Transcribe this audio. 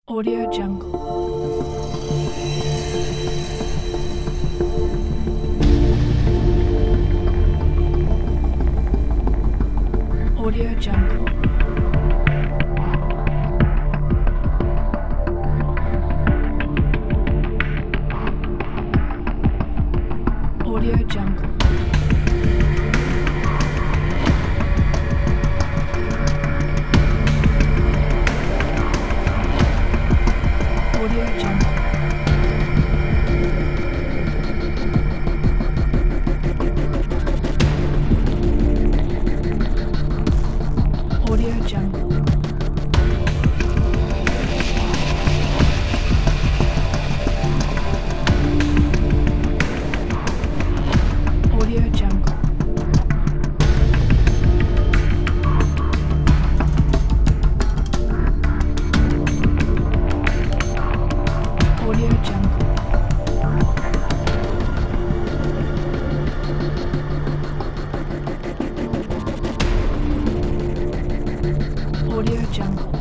Audio Jungle. Audio Jungle. Audio Jungle. Audio Jungle. Audio Jungle. Audio Jungle. Audio Jungle. Audio Jungle.